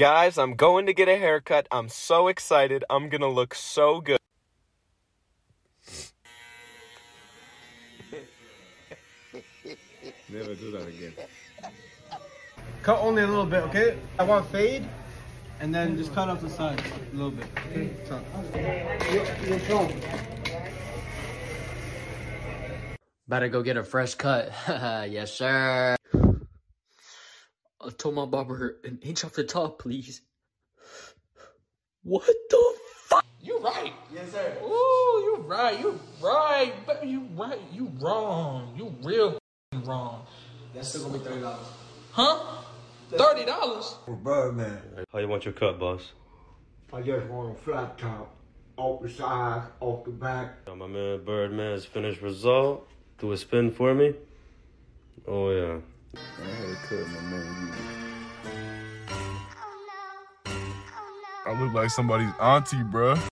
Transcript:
Guys, I'm going to get a haircut. I'm so excited. I'm gonna look so good. Never do that again. Cut only a little bit, okay? I want fade, and then just cut off the sides a little bit, okay? Better go get a fresh cut. Yes, sir. I told my barber an inch off the top, please. What the fuck? You right. Yes, sir. Ooh, you right. You right. But you right. You wrong. You real wrong. That's still gonna be $30. Huh? $30? Birdman. How you want your cut, boss? I just want a flat top. Off the side, off the back. My man Birdman's finished result. Do a spin for me. Oh yeah. I had a cut, my man. I look like somebody's auntie, bruh.